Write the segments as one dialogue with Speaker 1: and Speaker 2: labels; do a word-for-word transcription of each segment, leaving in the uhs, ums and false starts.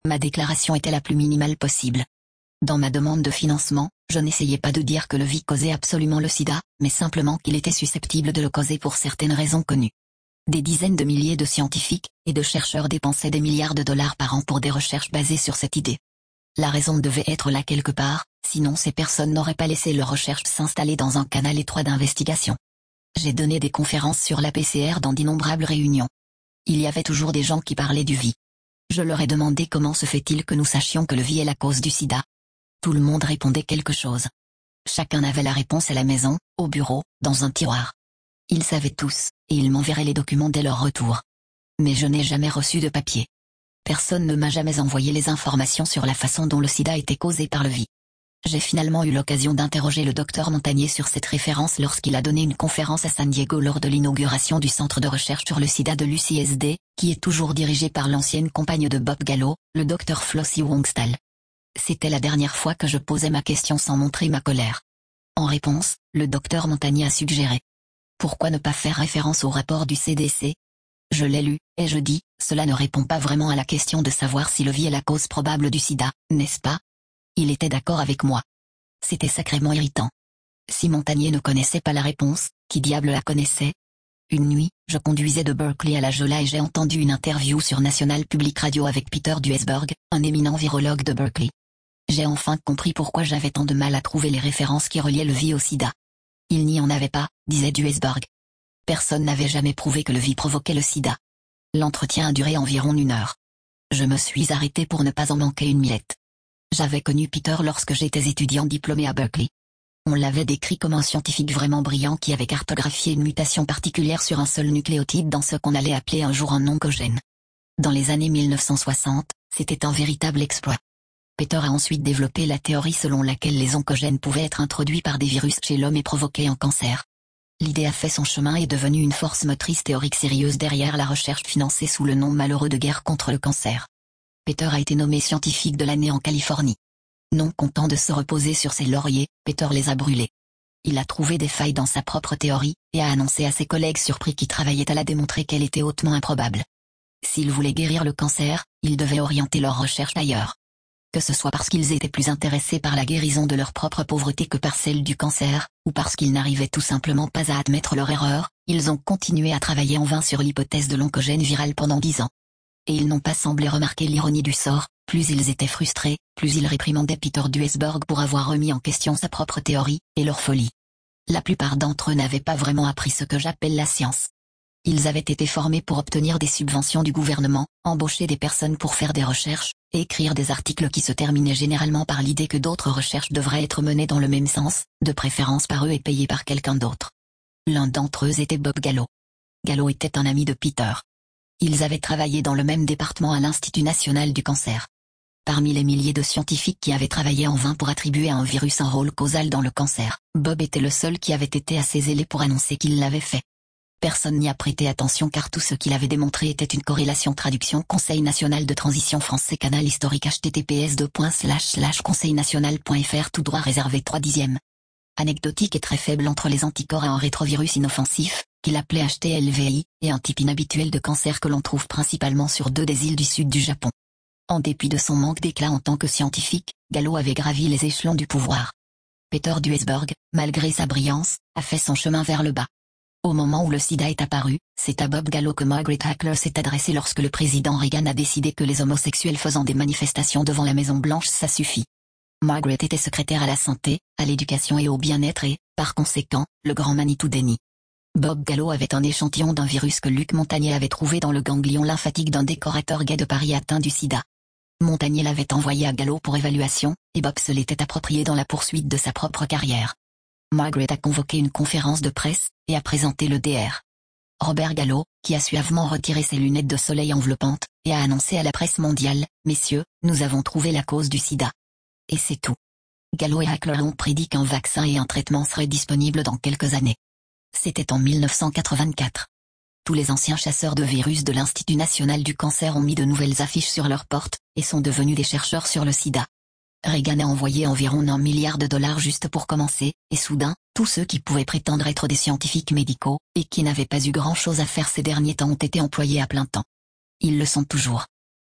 Speaker 1: Ma déclaration était la plus minimale possible. Dans ma demande de financement, je n'essayais pas de dire que le V I causait absolument le sida, mais simplement qu'il était susceptible de le causer pour certaines raisons connues. Des dizaines de milliers de scientifiques et de chercheurs dépensaient des milliards de dollars par an pour des recherches basées sur cette idée. La raison devait être là quelque part, sinon ces personnes n'auraient pas laissé leurs recherches s'installer dans un canal étroit d'investigation. J'ai donné des conférences sur la P C R dans d'innombrables réunions. Il y avait toujours des gens qui parlaient du V I. Je leur ai demandé comment se fait-il que nous sachions que le V I est la cause du sida. Tout le monde répondait quelque chose. Chacun avait la réponse à la maison, au bureau, dans un tiroir. Ils savaient tous, et ils m'enverraient les documents dès leur retour. Mais je n'ai jamais reçu de papier. Personne ne m'a jamais envoyé les informations sur la façon dont le sida était causé par le V I. J'ai finalement eu l'occasion d'interroger le docteur Montagnier sur cette référence lorsqu'il a donné une conférence à San Diego lors de l'inauguration du centre de recherche sur le sida de l'U C S D, qui est toujours dirigé par l'ancienne compagne de Bob Gallo, le docteur Flossie Wongstall. C'était la dernière fois que je posais ma question sans montrer ma colère. En réponse, le docteur Montagnier a suggéré. Pourquoi ne pas faire référence au rapport du C D C? Je l'ai lu, et je dis, cela ne répond pas vraiment à la question de savoir si le V I est la cause probable du sida, n'est-ce pas? Il était d'accord avec moi. C'était sacrément irritant. Si Montagnier ne connaissait pas la réponse, qui diable la connaissait? Une nuit, je conduisais de Berkeley à La Jolla et j'ai entendu une interview sur National Public Radio avec Peter Duesberg, un éminent virologue de Berkeley. J'ai enfin compris pourquoi j'avais tant de mal à trouver les références qui reliaient le V I au sida. Il n'y en avait pas, disait Duesberg. Personne n'avait jamais prouvé que le V I provoquait le sida. L'entretien a duré environ une heure. Je me suis arrêté pour ne pas en manquer une miette. J'avais connu Peter lorsque j'étais étudiant diplômé à Berkeley. On l'avait décrit comme un scientifique vraiment brillant qui avait cartographié une mutation particulière sur un seul nucléotide dans ce qu'on allait appeler un jour un oncogène. Dans les années mille neuf cent soixante, c'était un véritable exploit. Peter a ensuite développé la théorie selon laquelle les oncogènes pouvaient être introduits par des virus chez l'homme et provoquer un cancer. L'idée a fait son chemin et est devenue une force motrice théorique sérieuse derrière la recherche financée sous le nom malheureux de guerre contre le cancer. Peter a été nommé scientifique de l'année en Californie. Non content de se reposer sur ses lauriers, Peter les a brûlés. Il a trouvé des failles dans sa propre théorie, et a annoncé à ses collègues surpris qui travaillaient à la démontrer qu'elle était hautement improbable. S'ils voulaient guérir le cancer, ils devaient orienter leurs recherches ailleurs. Que ce soit parce qu'ils étaient plus intéressés par la guérison de leur propre pauvreté que par celle du cancer, ou parce qu'ils n'arrivaient tout simplement pas à admettre leur erreur, ils ont continué à travailler en vain sur l'hypothèse de l'oncogène viral pendant dix ans. Et ils n'ont pas semblé remarquer l'ironie du sort, plus ils étaient frustrés, plus ils réprimandaient Peter Duesberg pour avoir remis en question sa propre théorie, et leur folie. La plupart d'entre eux n'avaient pas vraiment appris ce que j'appelle la science. Ils avaient été formés pour obtenir des subventions du gouvernement, embaucher des personnes pour faire des recherches, et écrire des articles qui se terminaient généralement par l'idée que d'autres recherches devraient être menées dans le même sens, de préférence par eux et payées par quelqu'un d'autre. L'un d'entre eux était Bob Gallo. Gallo était un ami de Peter. Ils avaient travaillé dans le même département à l'Institut national du cancer. Parmi les milliers de scientifiques qui avaient travaillé en vain pour attribuer à un virus un rôle causal dans le cancer, Bob était le seul qui avait été assez zélé pour annoncer qu'il l'avait fait. Personne n'y a prêté attention car tout ce qu'il avait démontré était une corrélation traduction Conseil national de transition français canal historique h t t p s deux points slash slash conseil national point f r tout droit réservé trois dixièmes. Anecdotique et très faible entre les anticorps à un rétrovirus inoffensif, qu'il appelait H T L V I, et un type inhabituel de cancer que l'on trouve principalement sur deux des îles du sud du Japon. En dépit de son manque d'éclat en tant que scientifique, Gallo avait gravi les échelons du pouvoir. Peter Duesberg, malgré sa brillance, a fait son chemin vers le bas. Au moment où le sida est apparu, c'est à Bob Gallo que Margaret Hackler s'est adressée lorsque le président Reagan a décidé que les homosexuels faisant des manifestations devant la Maison-Blanche ça suffit. Margaret était secrétaire à la santé, à l'éducation et au bien-être et, par conséquent, le grand Manitou Denny. Bob Gallo avait un échantillon d'un virus que Luc Montagnier avait trouvé dans le ganglion lymphatique d'un décorateur gay de Paris atteint du sida. Montagnier l'avait envoyé à Gallo pour évaluation, et Bob se l'était approprié dans la poursuite de sa propre carrière. Margaret a convoqué une conférence de presse, et a présenté le D R. Robert Gallo, qui a suavement retiré ses lunettes de soleil enveloppantes, et a annoncé à la presse mondiale, « Messieurs, nous avons trouvé la cause du sida. » Et c'est tout. Gallo et Hackler ont prédit qu'un vaccin et un traitement seraient disponibles dans quelques années. C'était en mille neuf cent quatre-vingt-quatre. Tous les anciens chasseurs de virus de l'Institut national du cancer ont mis de nouvelles affiches sur leurs portes, et sont devenus des chercheurs sur le sida. Reagan a envoyé environ un milliard de dollars juste pour commencer, et soudain, tous ceux qui pouvaient prétendre être des scientifiques médicaux, et qui n'avaient pas eu grand-chose à faire ces derniers temps ont été employés à plein temps. Ils le sont toujours.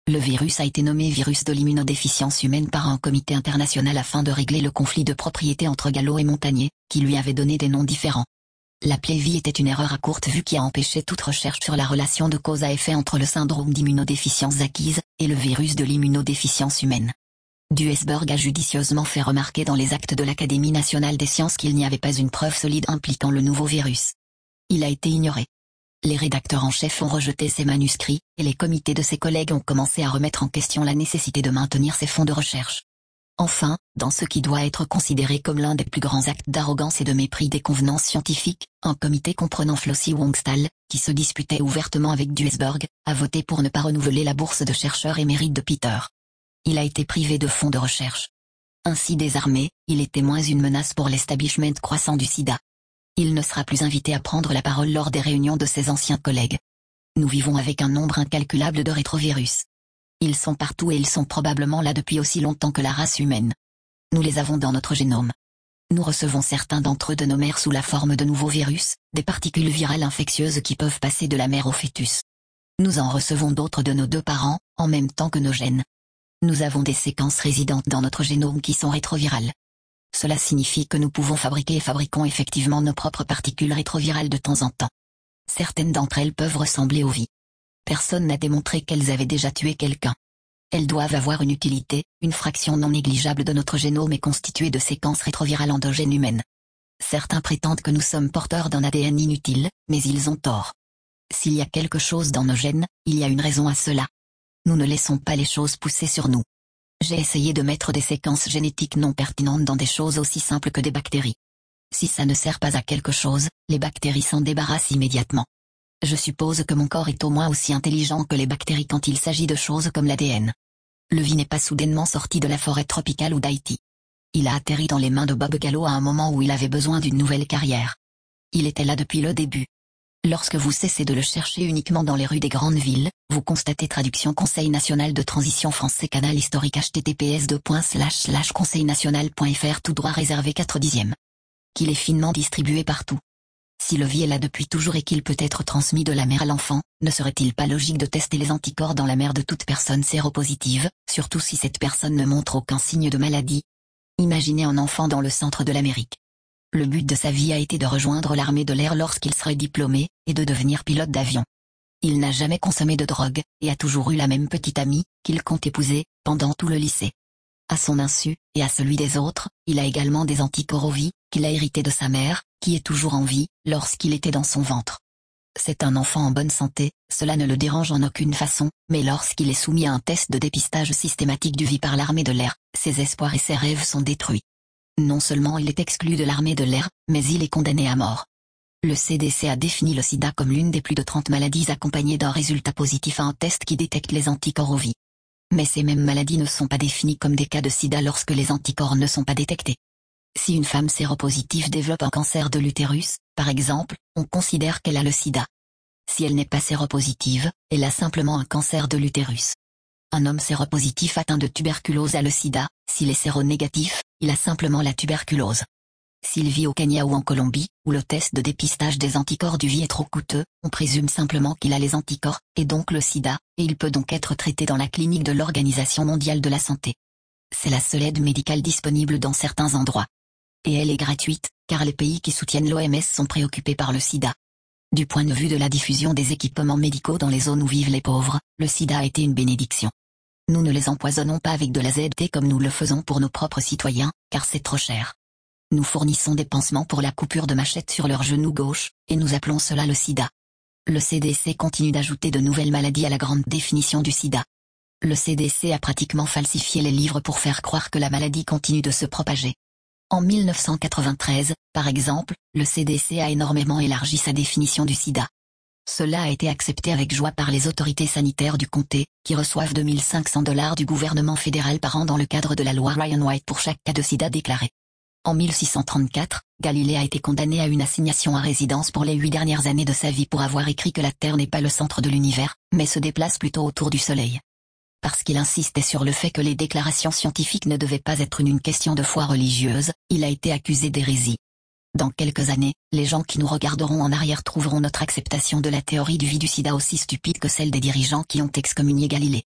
Speaker 1: Le virus a été nommé virus de l'immunodéficience humaine par un comité international afin de régler le conflit de propriété entre Gallo et Montagnier, qui lui avait donné des noms différents. L'appeler V I était une erreur à courte vue qui a empêché toute recherche sur la relation de cause à effet entre le syndrome d'immunodéficience acquise et le virus de l'immunodéficience humaine. Duesberg a judicieusement fait remarquer dans les actes de l'Académie nationale des sciences qu'il n'y avait pas une preuve solide impliquant le nouveau virus. Il a été ignoré. Les rédacteurs en chef ont rejeté ces manuscrits, et les comités de ses collègues ont commencé à remettre en question la nécessité de maintenir ces fonds de recherche. Enfin, dans ce qui doit être considéré comme l'un des plus grands actes d'arrogance et de mépris des convenances scientifiques, un comité comprenant Flossie Wongstall, qui se disputait ouvertement avec Duesberg, a voté pour ne pas renouveler la bourse de chercheur émérite de Peter. Il a été privé de fonds de recherche. Ainsi désarmé, il était moins une menace pour l'establishment croissant du sida. Il ne sera plus invité à prendre la parole lors des réunions de ses anciens collègues. Nous vivons avec un nombre incalculable de rétrovirus. Ils sont partout et ils sont probablement là depuis aussi longtemps que la race humaine. Nous les avons dans notre génome. Nous recevons certains d'entre eux de nos mères sous la forme de nouveaux virus, des particules virales infectieuses qui peuvent passer de la mère au fœtus. Nous en recevons d'autres de nos deux parents, en même temps que nos gènes. Nous avons des séquences résidentes dans notre génome qui sont rétrovirales. Cela signifie que nous pouvons fabriquer et fabriquons effectivement nos propres particules rétrovirales de temps en temps. Certaines d'entre elles peuvent ressembler aux vies. Personne n'a démontré qu'elles avaient déjà tué quelqu'un. Elles doivent avoir une utilité, une fraction non négligeable de notre génome est constituée de séquences rétrovirales endogènes humaines. Certains prétendent que nous sommes porteurs d'un A D N inutile, mais ils ont tort. S'il y a quelque chose dans nos gènes, il y a une raison à cela. Nous ne laissons pas les choses pousser sur nous. J'ai essayé de mettre des séquences génétiques non pertinentes dans des choses aussi simples que des bactéries. Si ça ne sert pas à quelque chose, les bactéries s'en débarrassent immédiatement. Je suppose que mon corps est au moins aussi intelligent que les bactéries quand il s'agit de choses comme l'A D N. Le V I n'est pas soudainement sorti de la forêt tropicale ou d'Haïti. Il a atterri dans les mains de Bob Gallo à un moment où il avait besoin d'une nouvelle carrière. Il était là depuis le début. Lorsque vous cessez de le chercher uniquement dans les rues des grandes villes, vous constatez traduction Conseil national de transition français canal historique h t t p s deux points slash slash conseil national point f r tout droit réservé quatre dixièmes. Qu'il est finement distribué partout. Si le V I est là depuis toujours et qu'il peut être transmis de la mère à l'enfant, ne serait-il pas logique de tester les anticorps dans la mère de toute personne séropositive, surtout si cette personne ne montre aucun signe de maladie? Imaginez un enfant dans le centre de l'Amérique. Le but de sa vie a été de rejoindre l'armée de l'air lorsqu'il serait diplômé, et de devenir pilote d'avion. Il n'a jamais consommé de drogue, et a toujours eu la même petite amie, qu'il compte épouser, pendant tout le lycée. À son insu, et à celui des autres, il a également des anticorps au V I, qu'il a hérité de sa mère, qui est toujours en vie, lorsqu'il était dans son ventre. C'est un enfant en bonne santé, cela ne le dérange en aucune façon, mais lorsqu'il est soumis à un test de dépistage systématique du V I par l'armée de l'air, ses espoirs et ses rêves sont détruits. Non seulement il est exclu de l'armée de l'air, mais il est condamné à mort. Le C D C a défini le sida comme l'une des plus de trente maladies accompagnées d'un résultat positif à un test qui détecte les anticorps au V I. Mais ces mêmes maladies ne sont pas définies comme des cas de sida lorsque les anticorps ne sont pas détectés. Si une femme séropositive développe un cancer de l'utérus, par exemple, on considère qu'elle a le sida. Si elle n'est pas séropositive, elle a simplement un cancer de l'utérus. Un homme séropositif atteint de tuberculose a le sida, s'il est séronégatif, il a simplement la tuberculose. S'il vit au Kenya ou en Colombie, où le test de dépistage des anticorps du V I est trop coûteux, on présume simplement qu'il a les anticorps, et donc le sida, et il peut donc être traité dans la clinique de l'Organisation mondiale de la santé. C'est la seule aide médicale disponible dans certains endroits. Et elle est gratuite, car les pays qui soutiennent l'O M S sont préoccupés par le sida. Du point de vue de la diffusion des équipements médicaux dans les zones où vivent les pauvres, le sida a été une bénédiction. Nous ne les empoisonnons pas avec de la Z T comme nous le faisons pour nos propres citoyens, car c'est trop cher. Nous fournissons des pansements pour la coupure de machette sur leur genou gauche, et nous appelons cela le sida. Le C D C continue d'ajouter de nouvelles maladies à la grande définition du sida. Le C D C a pratiquement falsifié les livres pour faire croire que la maladie continue de se propager. En mille neuf cent quatre-vingt-treize, par exemple, le C D C a énormément élargi sa définition du sida. Cela a été accepté avec joie par les autorités sanitaires du comté, qui reçoivent deux mille cinq cents dollars du gouvernement fédéral par an dans le cadre de la loi Ryan White pour chaque cas de sida déclaré. En mille six cent trente-quatre, Galilée a été condamné à une assignation à résidence pour les huit dernières années de sa vie pour avoir écrit que la Terre n'est pas le centre de l'univers, mais se déplace plutôt autour du Soleil. Parce qu'il insistait sur le fait que les déclarations scientifiques ne devaient pas être une, une question de foi religieuse, il a été accusé d'hérésie. Dans quelques années, les gens qui nous regarderont en arrière trouveront notre acceptation de la théorie du V I du sida aussi stupide que celle des dirigeants qui ont excommunié Galilée.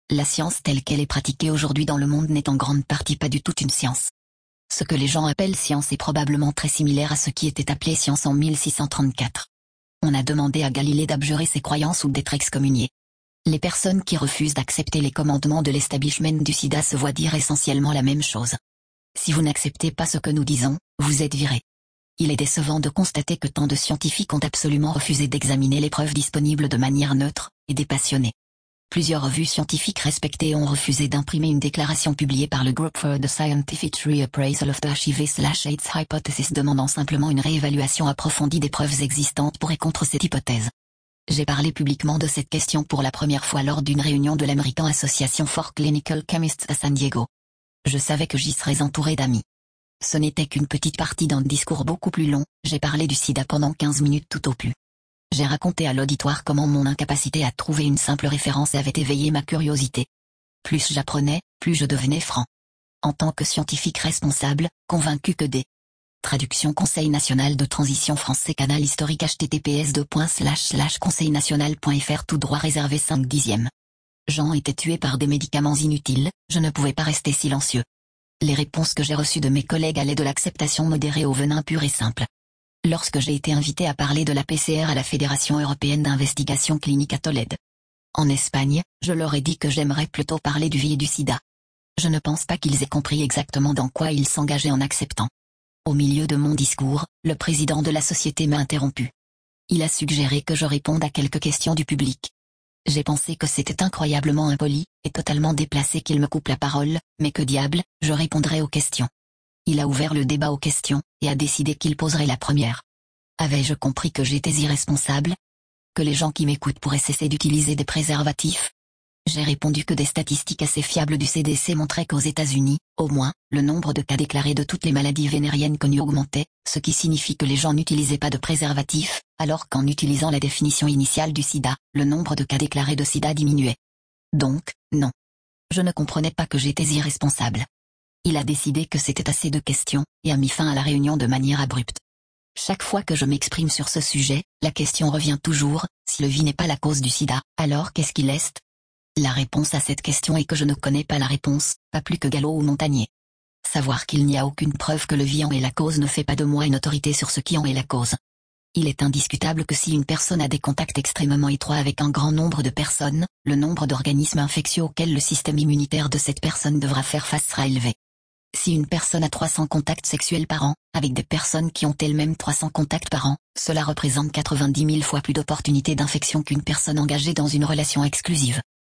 Speaker 1: La science telle qu'elle est pratiquée aujourd'hui dans le monde n'est en grande partie pas du tout une science. Ce que les gens appellent science est probablement très similaire à ce qui était appelé science en mille six cent trente-quatre. On a demandé à Galilée d'abjurer ses croyances ou d'être excommunié. Les personnes qui refusent d'accepter les commandements de l'establishment du sida se voient dire essentiellement la même chose. Si vous n'acceptez pas ce que nous disons, vous êtes viré. Il est décevant de constater que tant de scientifiques ont absolument refusé d'examiner les preuves disponibles de manière neutre et dépassionnée. Plusieurs revues scientifiques respectées ont refusé d'imprimer une déclaration publiée par le Group for the Scientific Reappraisal of the H I V AIDS Hypothesis demandant simplement une réévaluation approfondie des preuves existantes pour et contre cette hypothèse. J'ai parlé publiquement de cette question pour la première fois lors d'une réunion de l'American Association for Clinical Chemists à San Diego. Je savais que j'y serais entouré d'amis. Ce n'était qu'une petite partie d'un discours beaucoup plus long, j'ai parlé du sida pendant quinze minutes tout au plus. J'ai raconté à l'auditoire comment mon incapacité à trouver une simple référence avait éveillé ma curiosité. Plus j'apprenais, plus je devenais franc. En tant que scientifique responsable, convaincu que des traductions Conseil national de transition français canal historique h t t p s deux points slash slash conseil national point f r tout droit réservé cinq dixièmes. Jean était tué par des médicaments inutiles, je ne pouvais pas rester silencieux. Les réponses que j'ai reçues de mes collègues allaient de l'acceptation modérée au venin pur et simple. Lorsque j'ai été invité à parler de la P C R à la Fédération européenne d'investigation clinique à Tolède, en Espagne, je leur ai dit que j'aimerais plutôt parler du V I et du sida. Je ne pense pas qu'ils aient compris exactement dans quoi ils s'engageaient en acceptant. Au milieu de mon discours, le président de la société m'a interrompu. Il a suggéré que je réponde à quelques questions du public. J'ai pensé que c'était incroyablement impoli et totalement déplacé qu'il me coupe la parole, mais que diable, je répondrai aux questions. Il a ouvert le débat aux questions, et a décidé qu'il poserait la première. Avais-je compris que j'étais irresponsable? Que les gens qui m'écoutent pourraient cesser d'utiliser des préservatifs? J'ai répondu que des statistiques assez fiables du C D C montraient qu'aux États-Unis, au moins, le nombre de cas déclarés de toutes les maladies vénériennes connues augmentait, ce qui signifie que les gens n'utilisaient pas de préservatifs, alors qu'en utilisant la définition initiale du sida, le nombre de cas déclarés de sida diminuait. Donc, non. Je ne comprenais pas que j'étais irresponsable. Il a décidé que c'était assez de questions, et a mis fin à la réunion de manière abrupte. Chaque fois que je m'exprime sur ce sujet, la question revient toujours, si le V I n'est pas la cause du sida, alors qu'est-ce qui l'est? La réponse à cette question est que je ne connais pas la réponse, pas plus que Gallo ou Montagnier. Savoir qu'il n'y a aucune preuve que le V I en est la cause ne fait pas de moi une autorité sur ce qui en est la cause. Il est indiscutable que si une personne a des contacts extrêmement étroits avec un grand nombre de personnes, le nombre d'organismes infectieux auxquels le système immunitaire de cette personne devra faire face sera élevé. Si une personne a trois cents contacts sexuels par an, avec des personnes qui ont elles-mêmes trois cents contacts par an, cela représente quatre-vingt-dix mille fois plus d'opportunités d'infection qu'une personne engagée dans une relation exclusive.